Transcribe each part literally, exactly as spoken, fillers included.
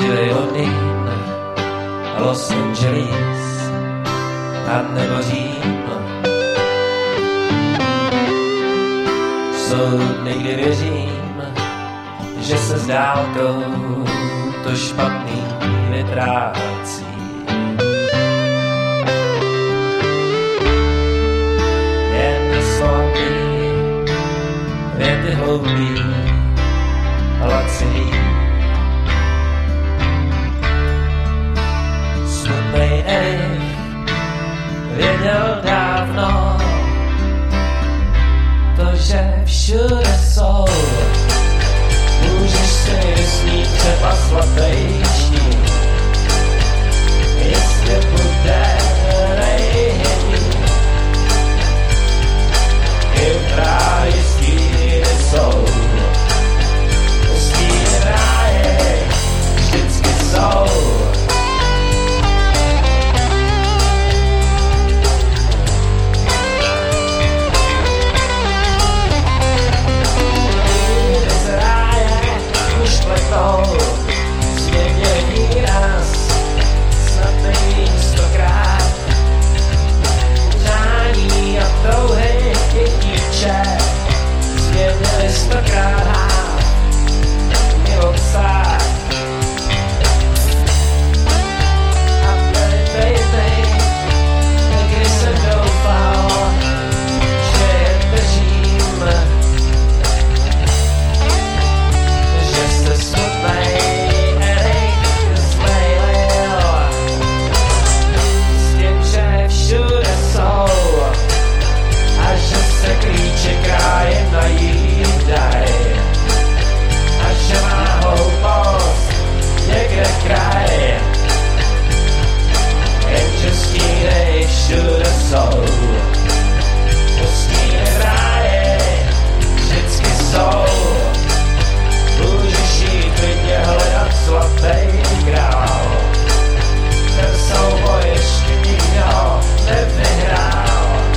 Chile, Londýn, Los Angeles a nebo Řím. Jsou dny, kdy věřím, že se s dálkou to špatný vytrácí. Jen slavný, věty hloupý, laciný. Smutnej Erik věděl dávno, to, že všude jsou. Můžeš si vysmít třeba svatej štít, jestli bude nejhedný. I v ráji stíny jsou, stíny v ráji vždycky jsou. Svět je výraz, snad není stokrát. Přání a touhy i dívče svěděli stokrát hát, mělo psát. A tady baby, když jsem doufal, že je držím, že jste smutnej. Krájem najídaj a že má hloupost někde kraj, jenže stíny všude jsou, stíny v ráji vždycky jsou. Můžeš jít klidně hledat svatý grál, ten souboj ještě nikdo nevyhrál.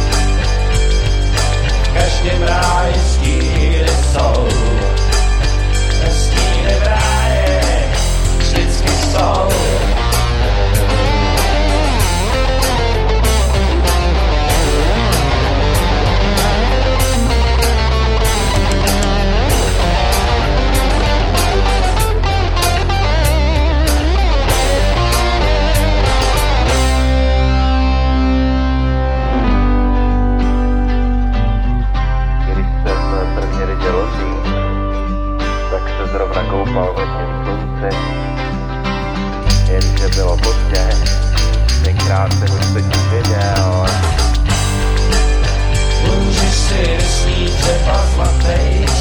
V každém ráji stíny jsou, stíny v ráji vždycky jsou. Zrovna koupal v letním slunci, jenže bylo pozdě, tenkrát jsem už totiž věděl. Můžeš si vysnít třeba zlatej